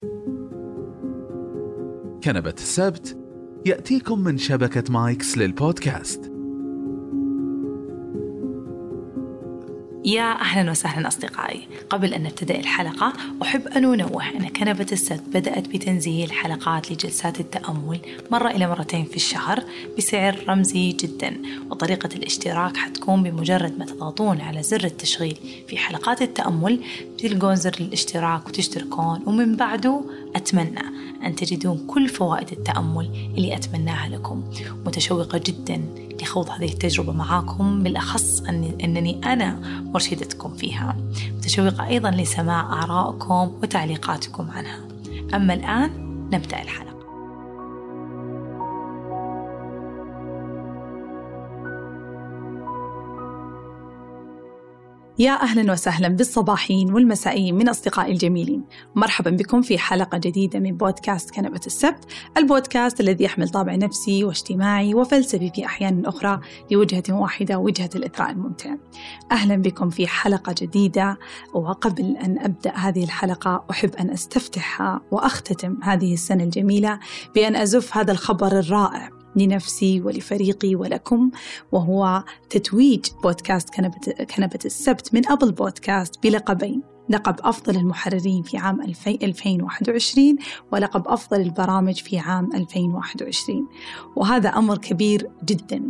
كنبة السبت يأتيكم من شبكة مايكس للبودكاست. يا أهلا وسهلا أصدقائي. قبل أن نبتدأ الحلقة أحب أن أنوه أن كنبة السبت بدأت بتنزيل حلقات لجلسات التأمل مرة إلى مرتين في الشهر بسعر رمزي جدا، وطريقة الاشتراك حتكون بمجرد ما تضغطون على زر التشغيل في حلقات التأمل بتلقون زر الاشتراك وتشتركون، ومن بعده أتمنى أن تجدون كل فوائد التأمل اللي أتمناها لكم. متشوقة جدا لخوض هذه التجربة معاكم، بالأخص أنني أنا مرشدتكم فيها. متشوقة أيضا لسماع آرائكم وتعليقاتكم عنها. أما الآن نبدأ الحلقة. يا أهلا وسهلا بالصباحين والمسائيين من أصدقائي الجميلين. مرحبا بكم في حلقة جديدة من بودكاست كنبة السبت، البودكاست الذي يحمل طابع نفسي واجتماعي وفلسفي في أحيان أخرى لوجهة واحدة، وجهة الإثراء الممتع. أهلا بكم في حلقة جديدة. وقبل أن أبدأ هذه الحلقة أحب أن أستفتحها وأختتم هذه السنة الجميلة بأن أزف هذا الخبر الرائع لنفسي ولفريقي ولكم، وهو تتويج بودكاست كنبة السبت من أبل بودكاست بلقبين: لقب أفضل المحررين في عام 2021 ولقب أفضل البرامج في عام 2021. وهذا أمر كبير جدا،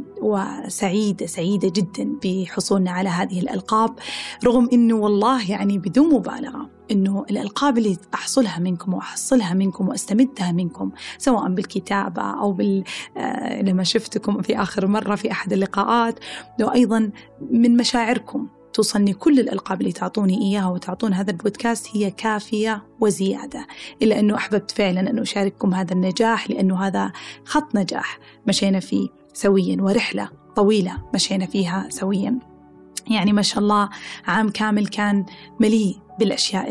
وسعيدة جدا بحصولنا على هذه الألقاب، رغم أنه والله يعني بدون مبالغة إنه الألقاب اللي أحصلها منكم وأحصلها منكم وأستمدها منكم سواء بالكتابة أو لما شفتكم في آخر مرة في أحد اللقاءات، وأيضا من مشاعركم توصلني. كل الألقاب اللي تعطوني إياها وتعطون هذا البودكاست هي كافية وزيادة، إلا أنه أحببت فعلا أن أشارككم هذا النجاح، لأنه هذا خط نجاح مشينا فيه سويا، ورحلة طويلة مشينا فيها سويا. يعني ما شاء الله عام كامل كان مليء بالأشياء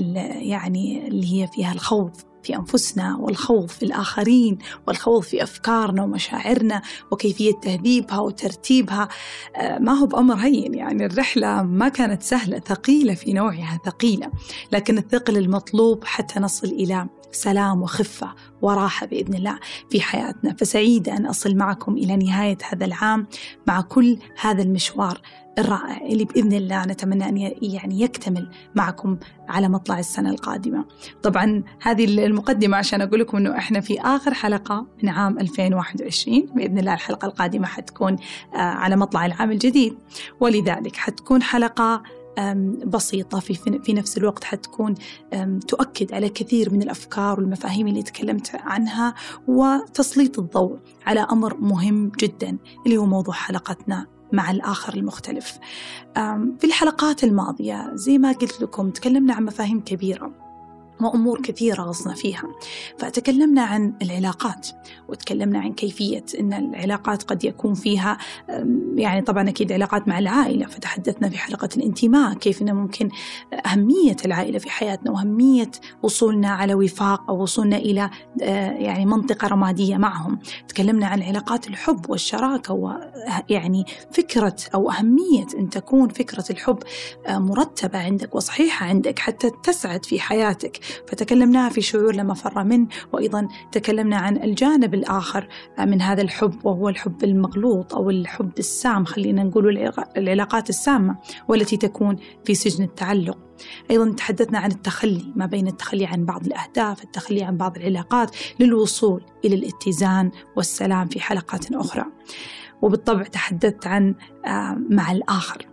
اللي هي فيها الخوض في أنفسنا، والخوض في الآخرين، والخوض في أفكارنا ومشاعرنا وكيفية تهذيبها وترتيبها. ما هو بأمر هين، يعني الرحلة ما كانت سهلة، ثقيلة في نوعها، ثقيلة، لكن الثقل المطلوب حتى نصل إلى سلام وخفة وراحة بإذن الله في حياتنا. فسعيدة أن أصل معكم إلى نهاية هذا العام مع كل هذا المشوار الرائع اللي بإذن الله نتمنى أن يكتمل معكم على مطلع السنة القادمة. طبعا هذه المقدمة عشان أقول لكم أنه إحنا في آخر حلقة من عام 2021. بإذن الله الحلقة القادمة حتكون على مطلع العام الجديد، ولذلك حتكون حلقة بسيطة في نفس الوقت حتكون تؤكد على كثير من الأفكار والمفاهيم اللي تكلمت عنها، وتسليط الضوء على أمر مهم جدا اللي هو موضوع حلقتنا مع الآخر المختلف. في الحلقات الماضية زي ما قلت لكم تكلمنا عن مفاهيم كبيرة وأمور كثيرة غصنا فيها، فتكلمنا عن العلاقات، وتكلمنا عن كيفية أن العلاقات قد يكون فيها يعني طبعا أكيد علاقات مع العائلة، فتحدثنا في حلقة الانتماء كيف أنه ممكن أهمية العائلة في حياتنا، وأهمية وصولنا على وفاق أو وصولنا إلى يعني منطقة رمادية معهم. تكلمنا عن علاقات الحب والشراكة، ويعني فكرة أو أهمية أن تكون فكرة الحب مرتبة عندك وصحيحة عندك حتى تسعد في حياتك، فتكلمناها في شعور لما فر منه. وأيضا تكلمنا عن الجانب الآخر من هذا الحب، وهو الحب المغلوط أو الحب السام، خلينا نقول العلاقات السامة والتي تكون في سجن التعلق. أيضا تحدثنا عن التخلي، ما بين التخلي عن بعض الأهداف، التخلي عن بعض العلاقات للوصول إلى الاتزان والسلام في حلقات أخرى. وبالطبع تحدثت عن مع الآخر،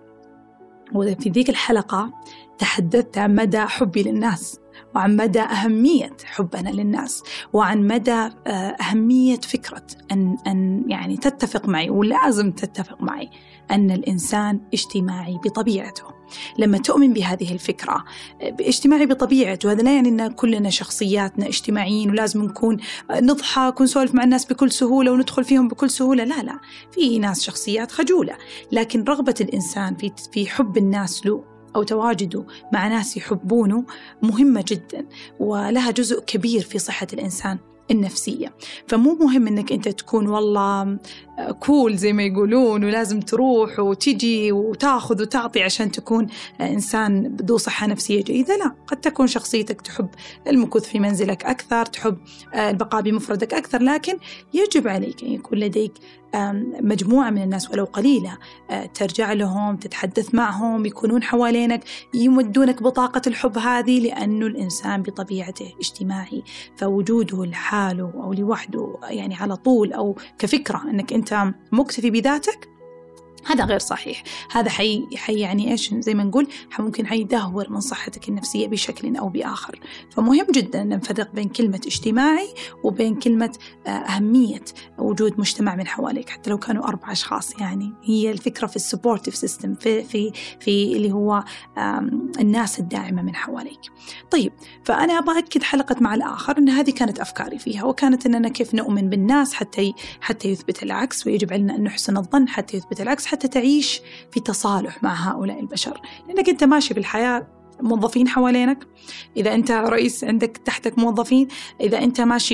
وفي ذيك الحلقة تحدثت عن مدى حبي للناس، وعن مدى أهمية حبنا للناس، وعن مدى أهمية فكرة أن يعني تتفق معي، ولازم تتفق معي، أن الإنسان اجتماعي بطبيعته. لما تؤمن بهذه الفكرة اجتماعي بطبيعته، هذا لا يعني أن كلنا شخصياتنا اجتماعيين ولازم نكون نضحك ونسولف مع الناس بكل سهولة وندخل فيهم بكل سهولة. لا، في ناس شخصيات خجولة، لكن رغبة الإنسان في حب الناس له أو تواجده مع ناس يحبونه مهمة جدا، ولها جزء كبير في صحة الإنسان النفسية. فمو مهم أنك أنت تكون والله كول زي ما يقولون ولازم تروح وتجي وتاخذ وتعطي عشان تكون إنسان ذو صحة نفسية جيدة. لا، قد تكون شخصيتك تحب المكوث في منزلك أكثر، تحب البقاء بمفردك أكثر، لكن يجب عليك أن يكون لديك مجموعة من الناس ولو قليلة ترجع لهم، تتحدث معهم، يكونون حوالينك، يمدونك بطاقة الحب هذه، لأنه الإنسان بطبيعته اجتماعي، فوجوده لحاله أو لوحده يعني على طول أو كفكرة أنك أنت مكتفي بذاتك هذا غير صحيح. هذا حي يعني إيش زي ما نقول ممكن حيدهور من صحتك النفسية بشكل أو بآخر. فمهم جدا أن نفرق بين كلمة اجتماعي وبين كلمة أهمية وجود مجتمع من حواليك، حتى لو كانوا 4 أشخاص. يعني هي الفكرة في السبورتيف سيستم، في اللي هو الناس الداعمة من حواليك. طيب، فأنا أبغى أكد حلقة مع الآخر أن هذه كانت أفكاري فيها، وكانت أننا كيف نؤمن بالناس حتى يثبت العكس، ويجب علينا أن نحسن الظن حتى يثبت العكس، حتى تعيش في تصالح مع هؤلاء البشر. لأنك أنت ماشي بالحياة موظفين حوالينك، إذا أنت رئيس عندك تحتك موظفين، إذا أنت ماشي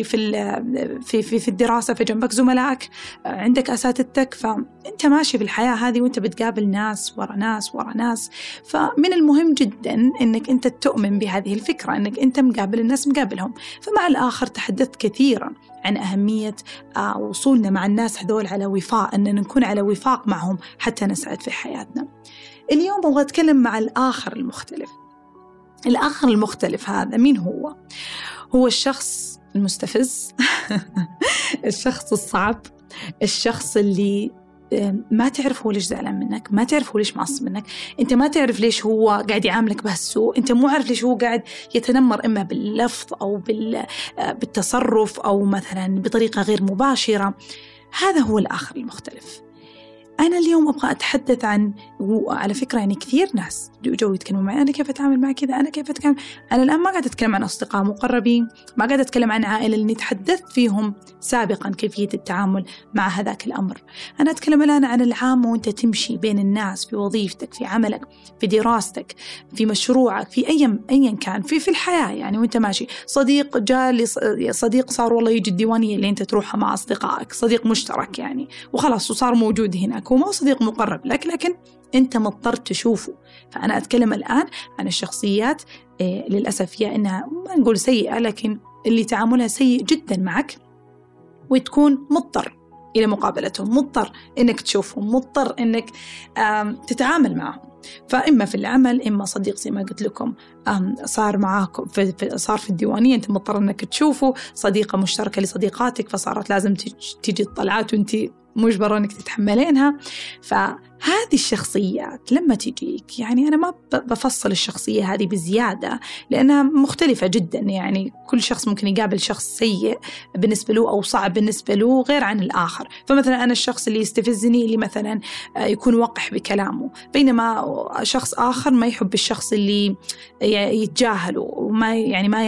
في الدراسة فجنبك زملائك، عندك أساتذتك، فأنت ماشي بالحياة هذه وأنت بتقابل ناس ورا ناس ورا ناس. فمن المهم جدا أنك أنت تؤمن بهذه الفكرة، أنك أنت مقابل الناس مقابلهم. فمع الآخر تحدثت كثيرا عن أهمية وصولنا مع الناس هذول على وفاء، أننا نكون على وفاق معهم حتى نسعد في حياتنا. اليوم أبغى أتكلم مع الآخر المختلف. الآخر المختلف هذا مين هو؟ هو الشخص المستفز الشخص الصعب، الشخص اللي ما تعرف هو ليش زعلان منك، ما تعرف هو ليش معصب منك، أنت ما تعرف ليش هو قاعد يعاملك بهالسوء، أنت مو عارف ليش هو قاعد يتنمر إما باللفظ أو بالتصرف أو مثلا بطريقة غير مباشرة. هذا هو الآخر المختلف. أنا اليوم أبغى أتحدث عن، وعلى فكرة يعني كثير ناس جو يتكلموا معي أنا كيف أتعامل مع كذا، أنا كيف أتكلم. أنا الآن ما قاعدة أتكلم عن أصدقاء مقربين، ما قاعدة أتكلم عن عائلة اللي تحدثت فيهم سابقا كيفية التعامل مع هذاك الأمر. أنا أتكلم الآن عن العام، وأنت تمشي بين الناس في وظيفتك، في عملك، في دراستك، في مشروعك، في أيا كان في الحياة يعني. وأنت ماشي صديق جاء صديق صار والله يجي الديوانية اللي أنت تروحها مع أصدقائك، صديق مشترك يعني، وخلاص وصار موجود هناك، هو ما هو صديق مقرب لكن أنت مضطر تشوفه. فأنا أتكلم الآن عن الشخصيات للأسف يا إنها ما نقول سيئة، لكن اللي تعاملها سيء جدا معك، وتكون مضطر إلى مقابلتهم، مضطر إنك تشوفهم، مضطر إنك تتعامل معهم. فإما في العمل، إما صديق زي ما قلت لكم صار معاكم صار في الديوانية أنت مضطر إنك تشوفه، صديقة مشتركة لصديقاتك فصارت لازم تيجي الطلعات وأنت مجبرة إنك تتحملينها. فهذه الشخصيات لما تجيك، يعني أنا ما بفصل الشخصية هذه بزيادة لأنها مختلفة جدا. يعني كل شخص ممكن يقابل شخص سيء بالنسبة له أو صعب بالنسبة له غير عن الآخر. فمثلا أنا الشخص اللي يستفزني اللي مثلا يكون وقح بكلامه، بينما شخص آخر ما يحب الشخص اللي يتجاهله وما يعني ما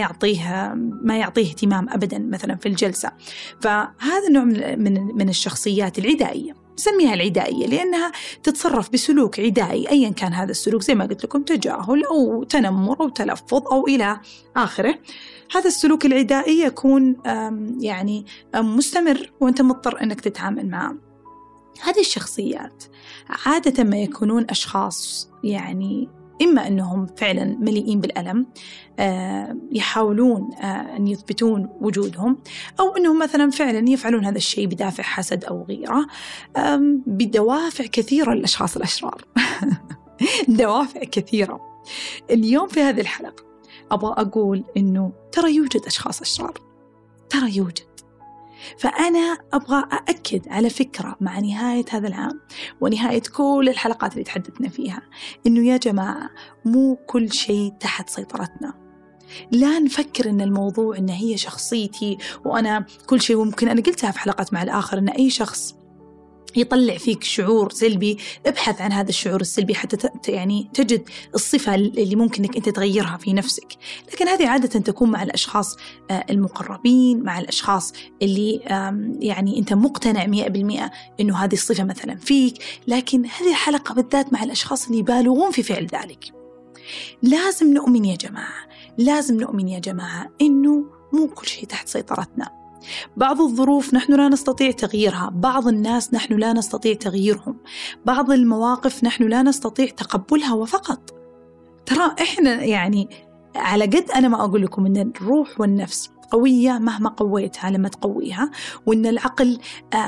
يعطيه اهتمام أبدا مثلا في الجلسة. فهذا النوع من الشخصيات العدائية، نسميها العدائية لأنها تتصرف بسلوك عدائي أيا كان هذا السلوك، زي ما قلت لكم تجاهل أو تنمر أو تلفظ أو إلى آخره. هذا السلوك العدائي يكون يعني مستمر وأنت مضطر أنك تتعامل معه. هذه الشخصيات عادة ما يكونون أشخاص يعني إما أنهم فعلا مليئين بالألم، يحاولون أن يثبتون وجودهم، أو أنهم مثلا فعلا يفعلون هذا الشيء بدافع حسد أو غيرة، بدوافع كثيرة للأشخاص الأشرار دوافع كثيرة. اليوم في هذه الحلقة أبغى أقول أنه ترى يوجد أشخاص أشرار، ترى يوجد. فأنا أبغى أأكد على فكرة مع نهاية هذا العام ونهاية كل الحلقات اللي تحدثنا فيها، إنه يا جماعة مو كل شيء تحت سيطرتنا. لا نفكر إن الموضوع إن هي شخصيتي وأنا كل شيء. وممكن أنا قلتها في حلقات مع الآخر إن أي شخص يطلع فيك شعور سلبي ابحث عن هذا الشعور السلبي حتى يعني تجد الصفة اللي ممكن إنك أنت تغيرها في نفسك. لكن هذه عادة تكون مع الأشخاص المقربين، مع الأشخاص اللي يعني أنت مقتنع 100% إنه هذه الصفة مثلا فيك. لكن هذه الحلقة بالذات مع الأشخاص اللي يبالغون في فعل ذلك. لازم نؤمن يا جماعة، لازم نؤمن يا جماعة إنه مو كل شيء تحت سيطرتنا. بعض الظروف نحن لا نستطيع تغييرها، بعض الناس نحن لا نستطيع تغييرهم، بعض المواقف نحن لا نستطيع تقبلها وفقط. ترى إحنا يعني على قد أنا ما أقول لكم إن الروح والنفس قوية مهما قويتها لما تقويها، وإن العقل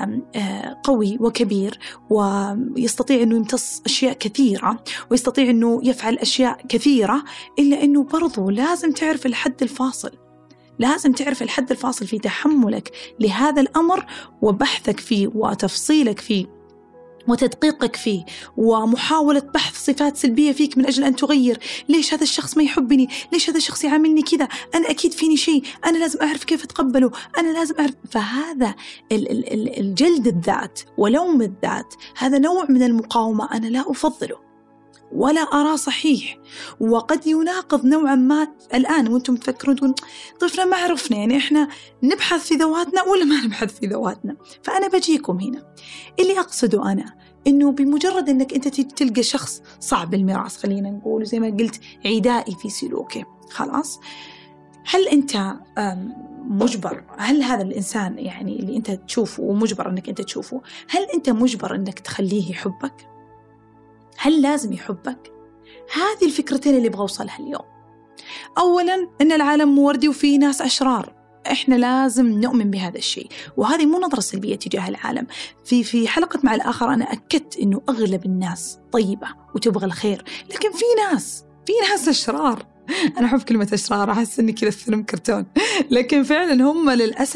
قوي وكبير ويستطيع أنه يمتص أشياء كثيرة ويستطيع أنه يفعل أشياء كثيرة، إلا أنه برضو لازم تعرف الحد الفاصل. لازم تعرف الحد الفاصل في تحملك لهذا الأمر وبحثك فيه وتفصيلك فيه وتدقيقك فيه ومحاولة بحث صفات سلبية فيك من أجل أن تغير. ليش هذا الشخص ما يحبني؟ ليش هذا الشخص يعاملني كذا؟ أنا أكيد فيني شيء، أنا لازم أعرف كيف أتقبله، أنا لازم أعرف. فهذا الجلد الذات ولوم الذات هذا نوع من المقاومة أنا لا أفضله ولا أرى صحيح، وقد يناقض نوعا ما الآن وأنتم تفكرون تقول طيب ما عرفنا، يعني إحنا نبحث في ذواتنا ولا ما نبحث في ذواتنا. فأنا بجيكم هنا اللي أقصده أنا إنه بمجرد إنك أنت تلقى شخص صعب المراس، خلينا نقول زي ما قلت عدائي في سلوكه، خلاص هل أنت مجبر؟ هل هذا الإنسان يعني اللي أنت تشوفه ومجبر إنك أنت تشوفه، هل أنت مجبر إنك تخليه يحبك؟ هل لازم يحبك؟ هذه الفكرتين اللي أبغى أوصلها اليوم. أولاً إن العالم موردي وفيه ناس أشرار، إحنا لازم نؤمن بهذا الشيء، وهذه مو نظرة سلبية تجاه العالم. في حلقة مع الآخر أنا أكدت إنه أغلب الناس طيبة وتبغى الخير، لكن في ناس أشرار. أنا أحب كلمة أشرار، أحس إني كذا فيلم كرتون، لكن فعلاً هم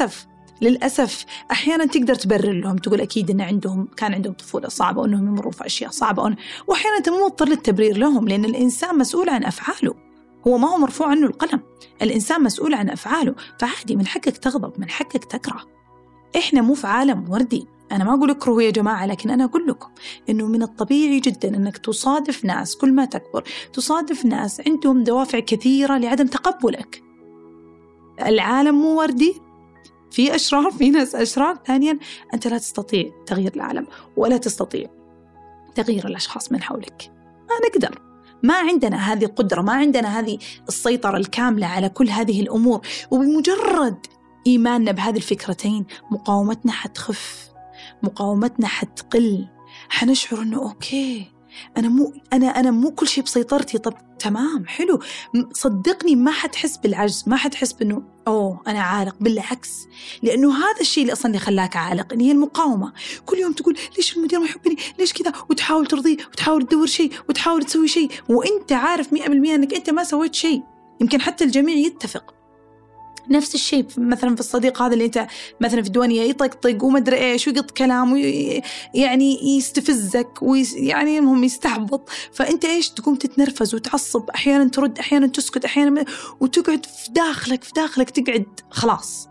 للأسف أحياناً تقدر تبرر لهم، تقول أكيد إن كان عندهم طفولة صعبة وأنهم يمروا في أشياء صعبة، وأحياناً أنت مو مضطر للتبرير لهم، لأن الإنسان مسؤول عن أفعاله، هو ما هو مرفوع عنه القلم، الإنسان مسؤول عن أفعاله. فعادي من حقك تغضب، من حقك تكره. إحنا مو في عالم وردي. أنا ما أقول اكرهوا يا جماعة، لكن أنا أقول لكم إنه من الطبيعي جداً أنك تصادف ناس، كل ما تكبر تصادف ناس عندهم دوافع كثيرة لعدم تقبلك. العالم مو وردي، في أشرار، في ناس أشرار. ثانياً أنت لا تستطيع تغيير العالم ولا تستطيع تغيير الأشخاص من حولك، ما نقدر، ما عندنا هذه القدرة، ما عندنا هذه السيطرة الكاملة على كل هذه الأمور. وبمجرد إيماننا بهذه الفكرتين مقاومتنا حتخف، مقاومتنا حتقل، حنشعر إنه أوكي أنا مو كل شيء بسيطرتي. طب تمام، حلو، صدقني ما حتحس بالعجز، ما حتحس بأنه أنا عالق، بالعكس، لأنه هذا الشيء اللي أصلا خلاك عالق، إن هي المقاومة. كل يوم تقول ليش المدير ما يحبني، ليش كذا، وتحاول ترضيه وتحاول تدور شيء وتحاول تسوي شيء، وإنت عارف 100% أنك أنت ما سويت شيء. يمكن حتى الجميع يتفق. نفس الشيء مثلا في الصديق هذا اللي انت مثلا في الدنيا يطقطق وما ادري ايش ويقط كلام يعني يستفزك ويعني المهم يستحبط، فانت ايش تقوم تتنرفز وتعصب، احيانا ترد، احيانا تسكت، احيانا وتقعد في داخلك تقعد خلاص.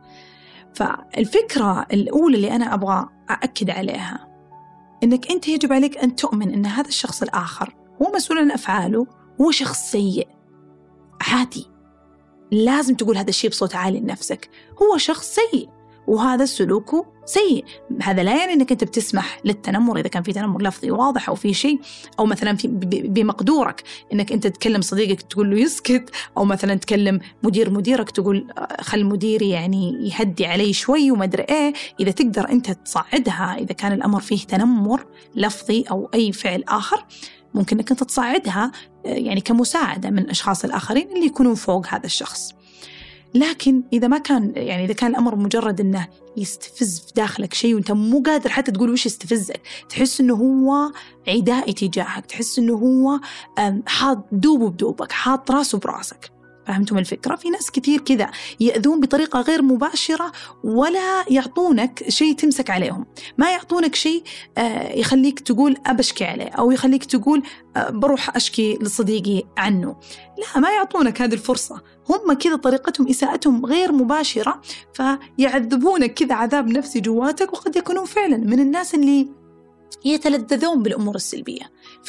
فالفكرة الأولى اللي أنا أبغى أأكد عليها إنك أنت يجب عليك أن تؤمن إن هذا الشخص الآخر هو مسؤول عن أفعاله، هو شخص سيء عادي. لازم تقول هذا الشيء بصوت عالي لنفسك، هو شخص سيء وهذا سلوكه سيء. هذا لا يعني أنك أنت بتسمح للتنمر إذا كان في تنمر لفظي واضح أو في شيء، أو مثلا بمقدورك أنك أنت تكلم صديقك تقول له يسكت، أو مثلا تكلم مديرك تقول خل مديري يعني يهدي علي شوي وما أدري إيه. إذا تقدر أنت تصعدها، إذا كان الأمر فيه تنمر لفظي أو أي فعل آخر، ممكن أنك أنت تصعدها يعني كمساعدة من أشخاص الآخرين اللي يكونون فوق هذا الشخص. لكن إذا ما كان يعني إذا كان الأمر مجرد أنه يستفز في داخلك شيء وأنت مو قادر حتى تقول وش يستفزك، تحس أنه هو عدائي تجاهك، تحس أنه هو حاط دوبه بدوبك، حاط راسه براسك. فهمتم الفكرة؟ في ناس كثير كذا يأذون بطريقة غير مباشرة، ولا يعطونك شيء تمسك عليهم، ما يعطونك شيء يخليك تقول أبشكي عليه، أو يخليك تقول بروح أشكي لصديقي عنه. لا، ما يعطونك هذه الفرصة. هم كذا طريقتهم إساءتهم غير مباشرة، فيعذبونك كذا عذاب نفسي جواتك. وقد يكونون فعلا من الناس اللي يتلذذون بالأمور السلبية.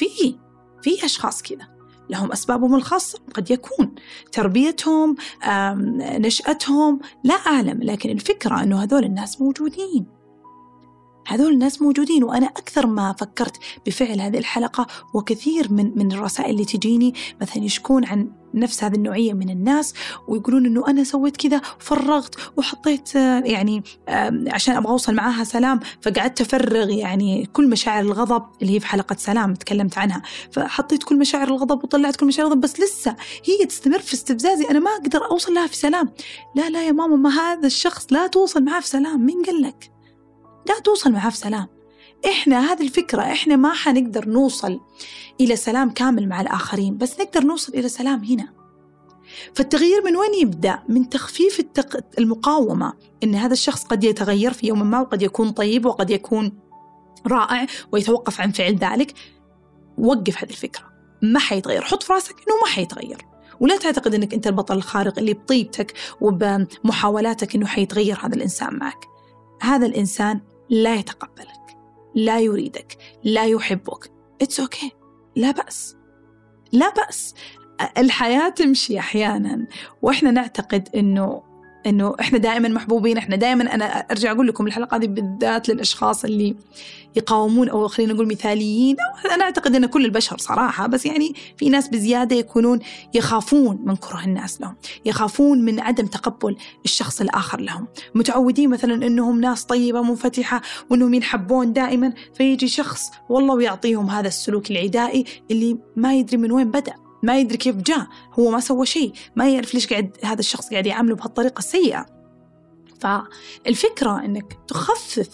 في أشخاص كذا لهم أسبابهم الخاصة، قد يكون تربيتهم، نشأتهم، لا أعلم، لكن الفكرة أنه هذول الناس موجودين. هذول الناس موجودين. وأنا أكثر ما فكرت بفعل هذه الحلقة وكثير من الرسائل اللي تجيني مثلا يشكون عن نفس هذه النوعية من الناس ويقولون إنه أنا سويت كذا وفرغت وحطيت يعني عشان أبغى أوصل معاها سلام فقعدت أفرغ يعني كل مشاعر الغضب اللي هي في حلقة سلام تكلمت عنها، فحطيت كل مشاعر الغضب وطلعت كل مشاعر الغضب بس لسه هي تستمر في استفزازي، أنا ما أقدر أوصل لها في سلام. لا يا ماما، ما هذا الشخص لا توصل معاه في سلام. مين قال لك؟ لا توصل معاه في سلام. إحنا هذه الفكرة، إحنا ما حنقدر نوصل إلى سلام كامل مع الآخرين، بس نقدر نوصل إلى سلام هنا. فالتغيير من وين يبدأ؟ من تخفيف المقاومة، إن هذا الشخص قد يتغير في يوم ما وقد يكون طيب وقد يكون رائع ويتوقف عن فعل ذلك. وقف هذه الفكرة، ما حيتغير. حط في راسك إنه ما حيتغير، ولا تعتقد إنك أنت البطل الخارق اللي بطيبتك وبمحاولاتك إنه حيتغير هذا الإنسان معك. هذا الإنسان لا يتقبلك، لا يريدك، لا يحبك. It's okay. لا بأس. الحياة تمشي أحيانا وإحنا نعتقد إنه إحنا دائما محبوبين، إحنا دائما. أنا أرجع أقول لكم الحلقة هذه بالذات للأشخاص اللي يقاومون أو خلينا نقول مثاليين، أو أنا أعتقد أن كل البشر صراحة، بس يعني في ناس بزيادة يكونون يخافون من كره الناس لهم، يخافون من عدم تقبل الشخص الآخر لهم، متعودين مثلا أنهم ناس طيبة منفتحة وأنهم ينحبون دائما، فيجي شخص والله ويعطيهم هذا السلوك العدائي اللي ما يدري من وين بدأ، ما يدري كيف جاء، هو ما سوى شيء، ما يعرف ليش قاعد هذا الشخص قاعد يعامله بهالطريقة السيئة. فالفكرة أنك تخفف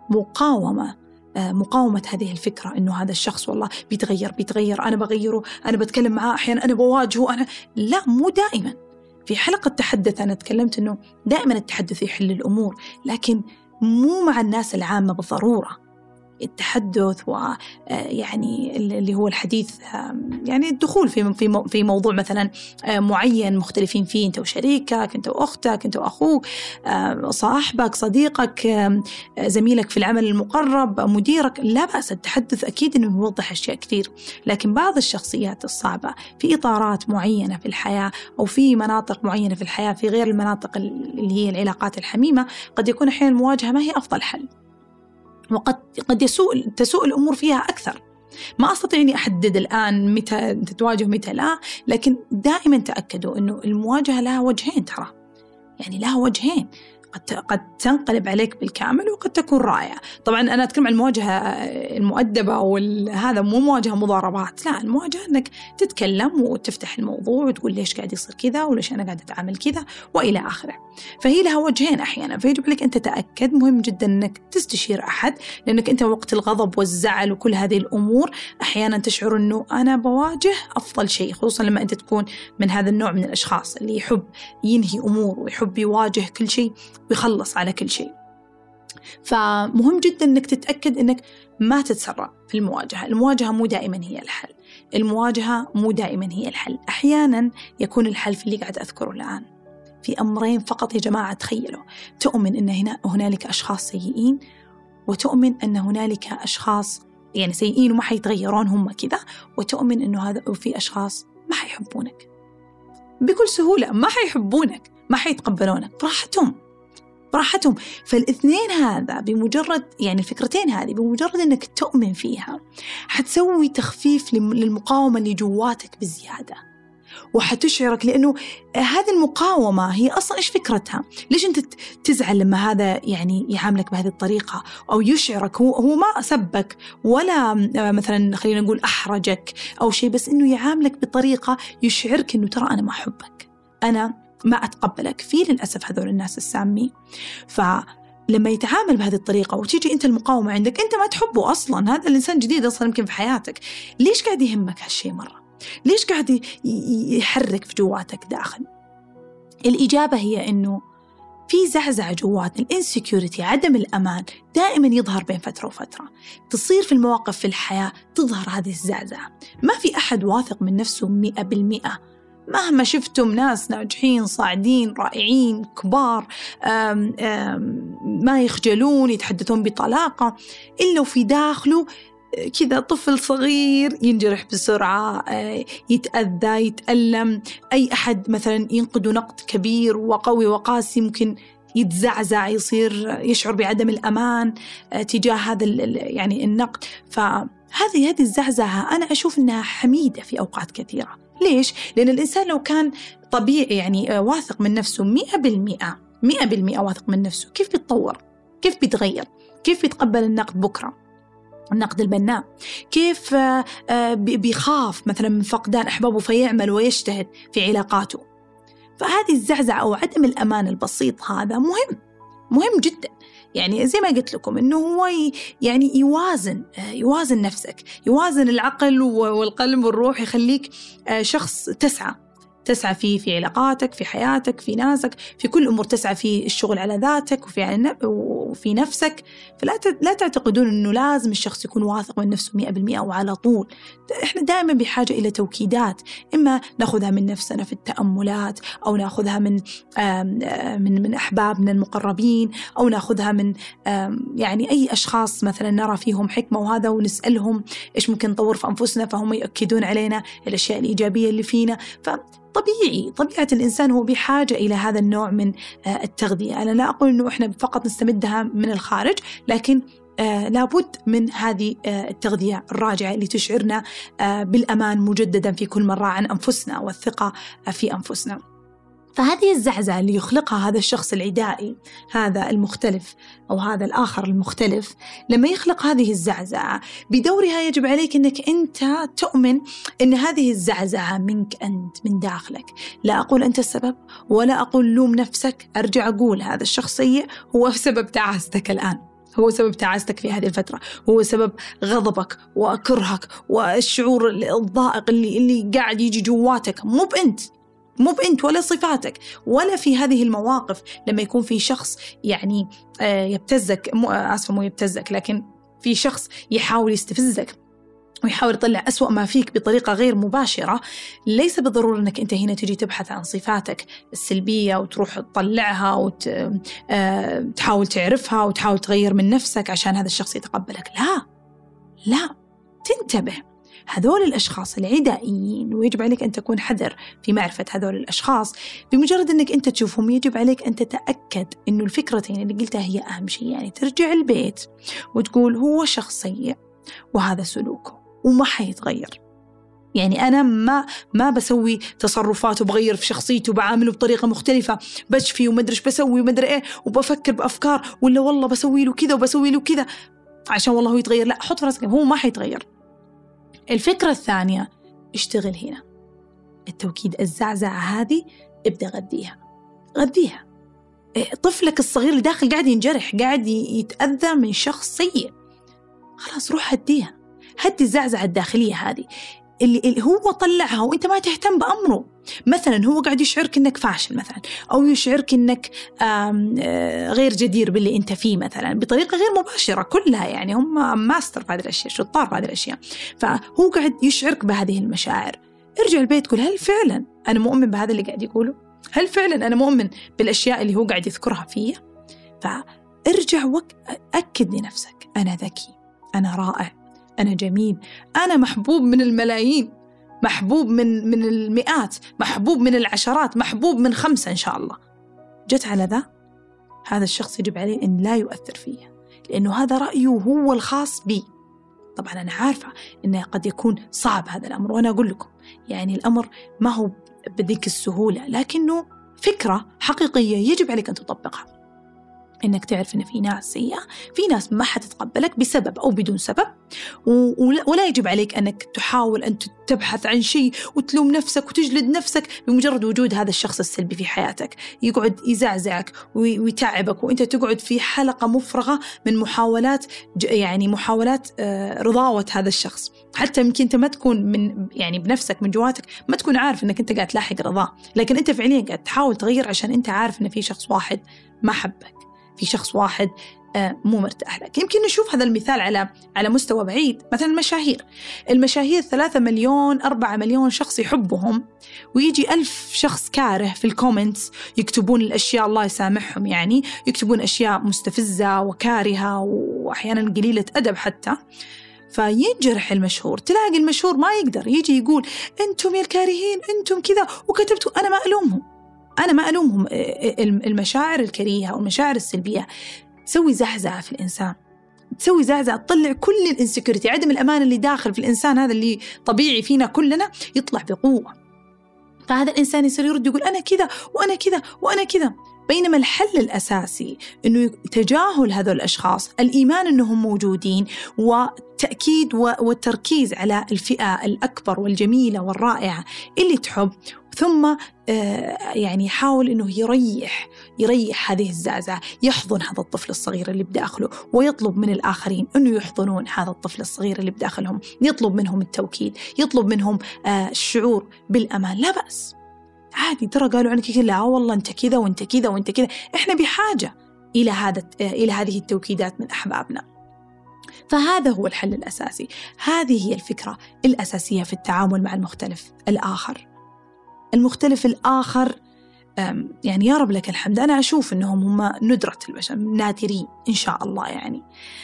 مقاومة هذه الفكرة إنه هذا الشخص والله بيتغير، أنا بغيره، أنا بتكلم معاه أحيانا، أنا بواجهه، لا، مو دائما. في حلقة تحدث أنا تكلمت إنه دائما التحدث يحل الأمور، لكن مو مع الناس العامة بالضرورة. التحدث ويعني اللي هو الحديث، يعني الدخول في موضوع مثلا معين مختلفين فيه، أنت وشريكك، أنت وأختك، أنت وأخوك، صاحبك، صديقك، زميلك في العمل المقرب، مديرك، لا بأس. التحدث أكيد أنه يوضح أشياء كثير، لكن بعض الشخصيات الصعبة في إطارات معينة في الحياة أو في مناطق معينة في الحياة في غير المناطق اللي هي العلاقات الحميمة، قد يكون أحيانا المواجهة ما هي أفضل حل، وقد تسوء الأمور فيها أكثر. ما أستطيع أني أحدد الآن متى تتواجه متى لا، لكن دائما تأكدوا أنه المواجهة لها وجهين، ترى يعني لها وجهين، قد تنقلب عليك بالكامل وقد تكون رائعة. طبعا أنا أتكلم عن المواجهة المؤدبة، وهذا مو مواجهة مضاربات، لا، المواجهة أنك تتكلم وتفتح الموضوع وتقول ليش قاعد يصير كذا وليش أنا قاعد أتعامل كذا وإلى آخره. فهي لها وجهين أحيانا، فيجب لك أنت تتأكد، مهم جدا أنك تستشير أحد، لأنك أنت وقت الغضب والزعل وكل هذه الأمور أحيانا تشعر أنه أنا بواجه أفضل شيء، خصوصا لما أنت تكون من هذا النوع من الأشخاص اللي يحب ينهي أمور ويحب يواجه كل شيء ويخلص على كل شيء. فمهم جدا أنك تتأكد أنك ما تتسرع في المواجهة مو دائما هي الحل. أحيانا يكون الحل في اللي قاعد أذكره الآن، في أمرين فقط يا جماعة. تخيلوا، تؤمن أن هنالك أشخاص سيئين، وتؤمن أن هنالك أشخاص يعني سيئين وما حيتغيرون هم كذا، وتؤمن أنه هذا وفي أشخاص ما حيحبونك بكل سهولة، ما حيحبونك، ما حيتقبلونك، براحتهم. فالاثنين هذا بمجرد يعني الفكرتين هذه بمجرد أنك تؤمن فيها حتسوي تخفيف للمقاومة اللي جواتك بزيادة، وحتشعرك، لأنه هذه المقاومة هي أصلا إيش فكرتها؟ ليش أنت تزعل لما هذا يعني يعاملك بهذه الطريقة، أو يشعرك هو ما سبك ولا مثلا خلينا نقول أحرجك أو شيء، بس إنه يعاملك بطريقة يشعرك إنه ترى أنا ما أحبك، أنا ما أتقبلك. في للأسف هذول الناس السامين، فلما يتعامل بهذه الطريقة وتيجي أنت المقاومة عندك، أنت ما تحبه أصلا، هذا الإنسان جديد أصلا يمكن في حياتك، ليش قاعد يهمك هالشيء مرة؟ ليش قاعد يحرك في جواتك داخل؟ الإجابة هي إنه في زعزعة جواتنا، الانسكيورتي، عدم الأمان دائما يظهر بين فترة وفترة، تصير في المواقف في الحياة تظهر هذه الزعزعة. ما في أحد واثق من نفسه 100%، مهما شفتم ناس ناجحين صاعدين رائعين كبار ما يخجلون يتحدثون بطلاقة، إلا وفي داخله كذا طفل صغير ينجرح بسرعة، يتأذى، يتألم. أي أحد مثلا ينقد نقد كبير وقوي وقاسي ممكن يتزعزع، يصير يشعر بعدم الأمان تجاه هذا يعني النقد. فهذه الزعزعة أنا أشوف أنها حميدة في أوقات كثيرة. ليش؟ لأن الإنسان لو كان طبيعي يعني واثق من نفسه 100% واثق من نفسه، كيف بيتطور؟ كيف بيتغير؟ كيف بيتقبل النقد بكرة؟ النقد البناء؟ كيف بيخاف مثلا من فقدان أحبابه فيعمل ويجتهد في علاقاته؟ فهذه الزعزعة أو عدم الأمان البسيط هذا مهم جدا. يعني زي ما قلت لكم إنه هو يعني يوازن نفسك، يوازن العقل والقلب والروح، يخليك شخص تسعى في علاقاتك، في حياتك، في ناسك، في كل أمور، تسعى في الشغل على ذاتك وفي نفسك. فلا تعتقدون أنه لازم الشخص يكون واثق من نفسه 100% وعلى طول. إحنا دائما بحاجة إلى توكيدات، إما نأخذها من نفسنا في التأملات، أو نأخذها من أحبابنا المقربين، أو نأخذها من يعني أي أشخاص مثلا نرى فيهم حكمة وهذا، ونسألهم إيش ممكن نطور في أنفسنا، فهم يؤكدون علينا الأشياء الإيجابية اللي فينا. طبيعة الإنسان هو بحاجة إلى هذا النوع من التغذية. أنا لا أقول أنه إحنا فقط نستمدها من الخارج، لكن لابد من هذه التغذية الراجعة اللي تشعرنا بالأمان مجددا في كل مرة عن أنفسنا والثقة في أنفسنا. فهذه الزعزعة اللي يخلقها هذا الشخص العدائي، هذا المختلف أو هذا الآخر المختلف، لما يخلق هذه الزعزعة بدورها يجب عليك أنك أنت تؤمن أن هذه الزعزعة منك أنت، من داخلك. لا أقول أنت السبب، ولا أقول لوم نفسك. أرجع أقول هذا الشخص سيء، هو سبب تعاستك الآن، هو سبب تعاستك في هذه الفترة، هو سبب غضبك وكرهك والشعور الضائق اللي قاعد يجي جواتك. مو بأنت ولا صفاتك ولا في هذه المواقف. لما يكون في شخص يعني يبتزك، مو يبتزك، لكن في شخص يحاول يستفزك ويحاول يطلع أسوأ ما فيك بطريقة غير مباشرة، ليس بالضرورة أنك أنت هنا تجي تبحث عن صفاتك السلبية وتروح تطلعها وتحاول تعرفها وتحاول تغير من نفسك عشان هذا الشخص يتقبلك. لا، تنتبه. هذول الأشخاص العدائيين، ويجب عليك أن تكون حذر في معرفة هذول الأشخاص. بمجرد أنك أنت تشوفهم يجب عليك أن تتأكد أنه الفكرتين اللي قلتها هي أهم شيء. يعني ترجع البيت وتقول هو شخص سيء وهذا سلوكه وما حيتغير. يعني أنا ما بسوي تصرفات وبغير في شخصيته وبعامله بطريقة مختلفة، بشفي ومدرش بسوي ومدري إيه وبفكر بأفكار، ولا والله بسوي له كذا وبسوي له كذا عشان والله هو يتغير. لا، حط في رأسك هو ما حيتغير. الفكرة الثانية، اشتغل هنا. التوكيد، الزعزعة هذه ابدأ غذيها. طفلك الصغير اللي داخل قاعد ينجرح، قاعد يتأذى من شخص سيء، خلاص روح هدي الزعزعة الداخلية هذه اللي هو طلعها وانت ما تهتم بأمره. مثلا هو قاعد يشعرك انك فاشل مثلا، او يشعرك انك غير جدير باللي انت فيه مثلا بطريقة غير مباشرة كلها. يعني هم ماستر في هذه الاشياء، شطار في هذه الاشياء. فهو قاعد يشعرك بهذه المشاعر. ارجع البيت تقول هل فعلا انا مؤمن بهذا اللي قاعد يقوله؟ هل فعلا انا مؤمن بالاشياء اللي هو قاعد يذكرها فيا؟ فارجع أكد لنفسك أنا ذكي، أنا رائع، أنا جميل، أنا محبوب من الملايين، محبوب من المئات، محبوب من العشرات، محبوب من 5 إن شاء الله. جت على هذا الشخص يجب عليه أن لا يؤثر فيه، لأنه هذا رأيه هو الخاص بي. طبعا أنا عارفة أنه قد يكون صعب هذا الأمر، وأنا أقول لكم يعني الأمر ما هو بذيك السهولة، لكنه فكرة حقيقية يجب عليك أن تطبقها. إنك تعرف إن في ناس سيئة، في ناس ما حتتقبلك بسبب أو بدون سبب، ولا يجب عليك أنك تحاول أن تبحث عن شيء وتلوم نفسك وتجلد نفسك بمجرد وجود هذا الشخص السلبي في حياتك، يقعد يزعزعك ويتعبك، وإنت تقعد في حلقة مفرغة من محاولات رضاوة هذا الشخص. حتى يمكن أنت ما تكون يعني بنفسك من جواتك ما تكون عارف أنك أنت قاعد تلاحق رضاه، لكن أنت فعليا قاعد تحاول تغير عشان أنت عارف أن في شخص واحد ما حبك، في شخص واحد مو مرتاح لك. يمكن نشوف هذا المثال على مستوى بعيد. مثلا المشاهير 3 مليون 4 مليون شخص يحبهم، ويجي 1000 شخص كاره في الكومنتس يكتبون الأشياء الله يسامحهم، يعني يكتبون أشياء مستفزة وكارهة وأحيانا قليلة أدب حتى. فينجرح المشهور، تلاقي المشهور ما يقدر يجي يقول أنتم يا الكارهين، أنتم كذا وكتبتوا. أنا ما ألومهم، أنا ما ألومهم. المشاعر الكريهة والمشاعر السلبية تسوي زعزعة في الإنسان، تسوي زعزعة، تطلع كل الانسكيورتي، عدم الأمان اللي داخل في الإنسان هذا اللي طبيعي فينا كلنا يطلع بقوة. فهذا الإنسان يصير يرد يقول أنا كذا وأنا كذا وأنا كذا، بينما الحل الأساسي إنه تجاهل هذول الأشخاص، الإيمان إنهم موجودين، وتأكيد والتركيز على الفئة الأكبر والجميلة والرائعة اللي تحب، ثم يعني يحاول إنه يريح هذه الزعزعة، يحضن هذا الطفل الصغير اللي بداخله، ويطلب من الآخرين إنه يحضنون هذا الطفل الصغير اللي بداخلهم، يطلب منهم التوكيد، يطلب منهم الشعور بالأمان. لا بأس، عادي، ترى قالوا عنك كذا، لا والله أنت كذا وأنت كذا وأنت كذا. إحنا بحاجة إلى هذه التوكيدات من أحبابنا. فهذا هو الحل الأساسي، هذه هي الفكرة الأساسية في التعامل مع المختلف الآخر. المختلف الآخر يعني يا رب لك الحمد، أنا أشوف أنهم هم ندرة البشر، نادرين إن شاء الله. يعني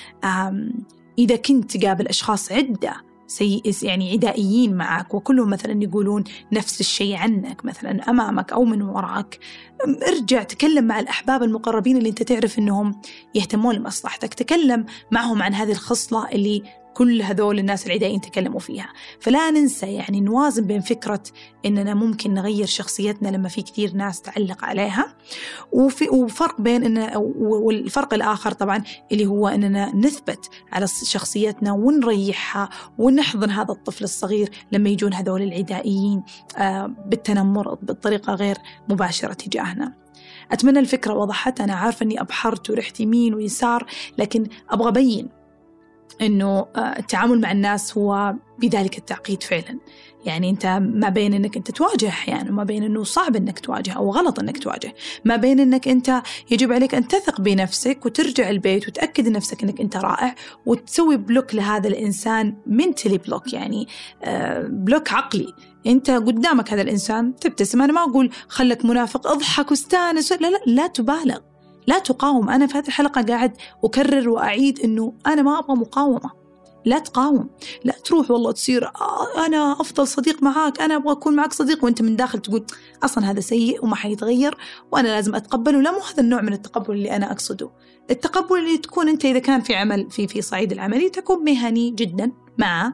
إذا كنت تقابل أشخاص عدة يعني عدائيين معك، وكلهم مثلا يقولون نفس الشيء عنك مثلا أمامك أو من وراك، ارجع تكلم مع الأحباب المقربين اللي أنت تعرف أنهم يهتمون لمصلحتك، تكلم معهم عن هذه الخصلة اللي كل هذول الناس العدائيين تكلموا فيها. فلا ننسى يعني نوازن بين فكرة إننا ممكن نغير شخصيتنا لما في كثير ناس تعلق عليها، وفرق بين والفرق الآخر طبعا اللي هو إننا نثبت على شخصيتنا ونريحها ونحضن هذا الطفل الصغير لما يجون هذول العدائيين بالتنمر بطريقة غير مباشرة تجاهنا. أتمنى الفكرة وضحت. أنا عارفة أني أبحرت ورحت يمين ويسار، لكن أبغى أبين إنه التعامل مع الناس هو بذلك التعقيد فعلا. يعني أنت ما بين أنك أنت تواجه أحيانا، ما بين أنه صعب أنك تواجه أو غلط أنك تواجه، ما بين أنك أنت يجب عليك أن تثق بنفسك وترجع البيت وتأكد نفسك أنك أنت رائع، وتسوي بلوك لهذا الإنسان، منتلي بلوك، يعني بلوك عقلي. أنت قدامك هذا الإنسان تبتسم، أنا ما أقول خلك منافق، اضحك واستانس، لا تبالغ، لا تقاوم. أنا في هذه الحلقة قاعد أكرر وأعيد أنه أنا ما أبغى مقاومة. لا تقاوم، لا تروح والله تصير أنا أفضل صديق معاك، أنا أبغى أكون معك صديق، وأنت من داخل تقول أصلا هذا سيء وما حيتغير وأنا لازم أتقبله. لا، مو هذا النوع من التقبل اللي أنا أقصده. التقبل اللي تكون أنت إذا كان في عمل في صعيد العملي تكون مهني جدا معه،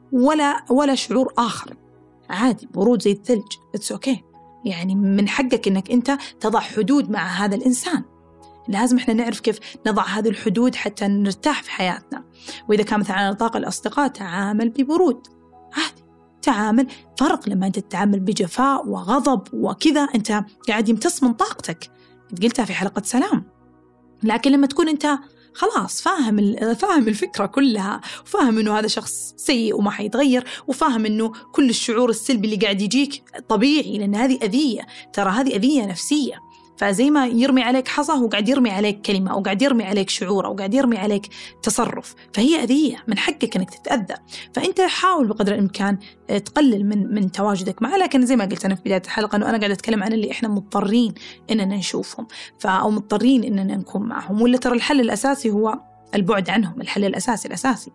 ولا شعور آخر، عادي، برود زي الثلج، it's okay. يعني من حقك أنك أنت تضع حدود مع هذا الإنسان. لازم إحنا نعرف كيف نضع هذه الحدود حتى نرتاح في حياتنا. وإذا كان مثلا على نطاق الأصدقاء تعامل ببرود، عادي، تعامل. فرق لما أنت تتعامل بجفاء وغضب وكذا، أنت قاعد يمتص من طاقتك، قلتها في حلقة سلام. لكن لما تكون أنت خلاص فاهم الفكرة كلها، وفاهم إنه هذا شخص سيء وما حيتغير، وفاهم إنه كل الشعور السلبي اللي قاعد يجيك طبيعي، لأن هذه أذية، ترى هذه أذية نفسية. فزي ما يرمي عليك حصى هو قاعد يرمي عليك كلمة، أو قاعد يرمي عليك شعور، أو قاعد يرمي عليك تصرف، فهي أذية، من حقك أنك تتأذى. فأنت حاول بقدر الإمكان تقلل من تواجدك معه. لكن زي ما قلت أنا في بداية الحلقة أنه أنا قاعد أتكلم عن اللي إحنا مضطرين إننا نشوفهم، أو مضطرين إننا نكون معهم، ولا ترى الحل الأساسي هو البعد عنهم، الحل الأساسي.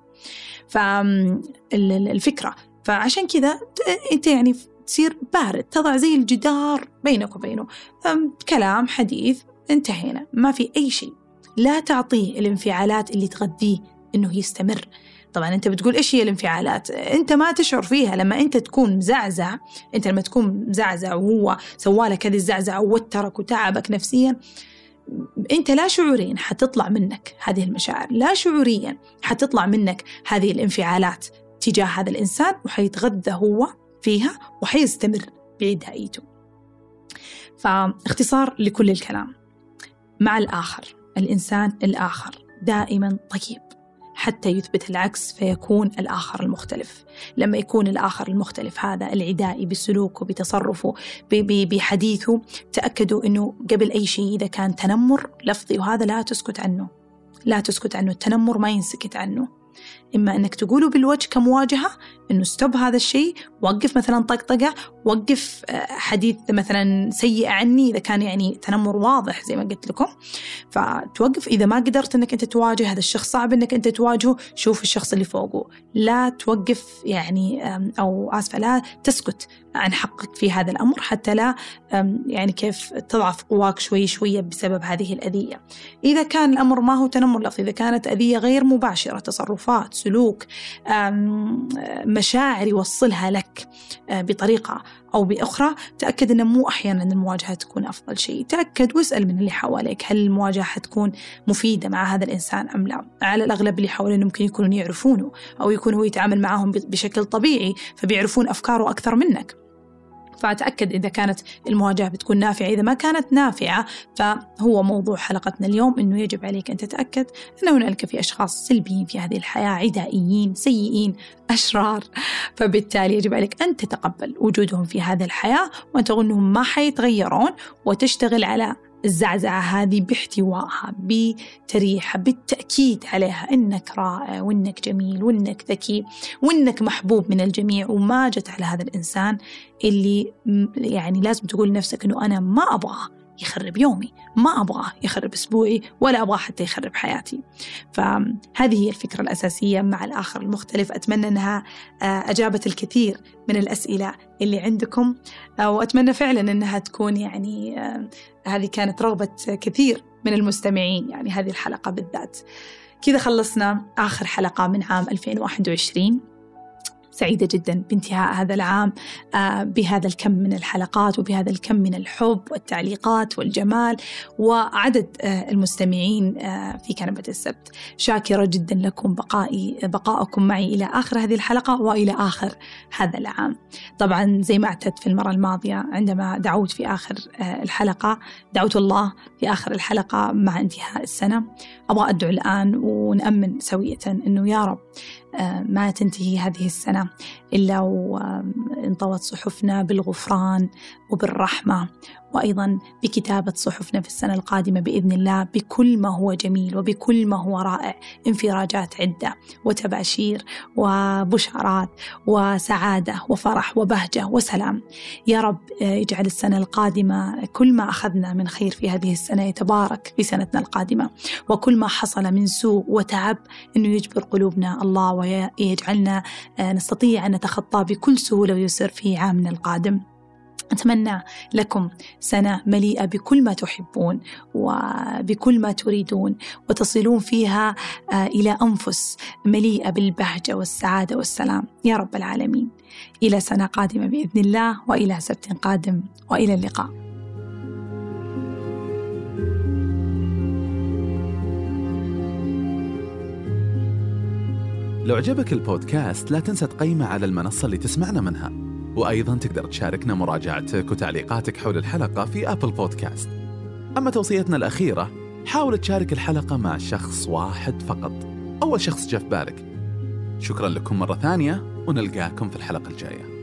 فالفكرة فعشان كذا أنت يعني تصير بارد، تضع زي الجدار بينك وبينه، كلام حديث، انتهينا، ما في أي شيء. لا تعطيه الانفعالات اللي تغذيه إنه يستمر. طبعا أنت بتقول إيش هي الانفعالات؟ أنت ما تشعر فيها. لما أنت تكون مزعزع، أنت لما تكون مزعزع وهو سوالك هذه الزعزعة ووترك وتعبك نفسيا، أنت لا شعوريا حتطلع منك هذه المشاعر، لا شعوريا حتطلع منك هذه الانفعالات تجاه هذا الإنسان، وحيتغذى هو فيها وحيستمر بعدائيته. فاختصار لكل الكلام، مع الآخر، الإنسان الآخر دائما طيب حتى يثبت العكس، فيكون الآخر المختلف. لما يكون الآخر المختلف هذا العدائي بسلوكه، بتصرفه، بحديثه، تأكدوا أنه قبل أي شيء إذا كان تنمر لفظي وهذا لا تسكت عنه، لا تسكت عنه. التنمر ما ينسكت عنه، إما أنك تقوله بالوجه كمواجهة إنه ستوب هذا الشيء، وقف مثلا طقطقة، وقف حديث مثلا سيء عني إذا كان يعني تنمر واضح زي ما قلت لكم، فتوقف. إذا ما قدرت أنك أنت تواجه هذا الشخص، صعب أنك أنت تواجهه، شوف الشخص اللي فوقه، لا توقف يعني، أو آسفة، لا تسكت عن حقك في هذا الأمر، حتى لا يعني كيف تضعف قواك شوي شوية بسبب هذه الأذية. إذا كان الأمر ما هو تنمر لفظي، إذا كانت أذية غير مباشرة، تصرفات، سلوك، مشاعر يوصلها لك بطريقة أو بأخرى، تأكد أن مو أحيانا المواجهة تكون أفضل شيء. تأكد واسأل من اللي حواليك هل المواجهة حتكون مفيدة مع هذا الإنسان أم لا. على الأغلب اللي حواليه ممكن يكونون يعرفونه، أو يكون هو يتعامل معهم بشكل طبيعي فبيعرفون أفكاره أكثر منك. فأتأكد إذا كانت المواجهة بتكون نافعة. إذا ما كانت نافعة فهو موضوع حلقتنا اليوم أنه يجب عليك أن تتأكد أن هنالك في أشخاص سلبيين في هذه الحياة، عدائيين، سيئين، أشرار، فبالتالي يجب عليك أن تتقبل وجودهم في هذه الحياة، وأن تقول أنهم ما حيتغيرون، وتشتغل على الزعزعة هذه باحتوائها، بتريحها، بالتأكيد عليها إنك رائع، وإنك جميل، وإنك ذكي، وإنك محبوب من الجميع، وما جت على هذا الإنسان اللي يعني لازم تقول لنفسك إنه أنا ما أبغاه يخرب يومي، ما أبغاه يخرب أسبوعي، ولا أبغاه حتى يخرب حياتي. فهذه هي الفكرة الأساسية مع الآخر المختلف. أتمنى أنها أجابت الكثير من الأسئلة اللي عندكم، وأتمنى فعلا أنها تكون يعني هذه كانت رغبة كثير من المستمعين، يعني هذه الحلقة بالذات. كذا خلصنا آخر حلقة من عام 2021. سعيدة جدا بانتهاء هذا العام بهذا الكم من الحلقات، وبهذا الكم من الحب والتعليقات والجمال وعدد المستمعين في كنبة السبت. شاكرة جدا لكم بقائكم معي إلى آخر هذه الحلقة وإلى آخر هذا العام. طبعا زي ما اعتدت في المرة الماضية عندما دعوت في آخر الحلقة، دعوت الله في آخر الحلقة مع انتهاء السنة، أبغى أدعو الآن ونأمن سوية أنه يا رب ما تنتهي هذه السنة إلا وانطوت صحفنا بالغفران وبالرحمة، وأيضا بكتابة صحفنا في السنة القادمة بإذن الله بكل ما هو جميل وبكل ما هو رائع، انفراجات عدة وتباشير وبشارات وسعادة وفرح وبهجة وسلام. يا رب يجعل السنة القادمة كل ما أخذنا من خير في هذه السنة يتبارك في سنتنا القادمة، وكل ما حصل من سوء وتعب أنه يجبر قلوبنا الله ويجعلنا نستطيع أن نتخطى بكل سهولة ويسر في عامنا القادم. أتمنى لكم سنة مليئة بكل ما تحبون وبكل ما تريدون، وتصلون فيها إلى أنفس مليئة بالبهجة والسعادة والسلام يا رب العالمين. إلى سنة قادمة بإذن الله، وإلى سبت قادم، وإلى اللقاء. لو عجبك البودكاست لا تنسى تقيمه على المنصة اللي تسمعنا منها، وأيضاً تقدر تشاركنا مراجعتك وتعليقاتك حول الحلقة في أبل بودكاست. أما توصيتنا الأخيرة، حاول تشارك الحلقة مع شخص واحد فقط، أول شخص جاء في بالك. شكراً لكم مرة ثانية، ونلقاكم في الحلقة الجاية.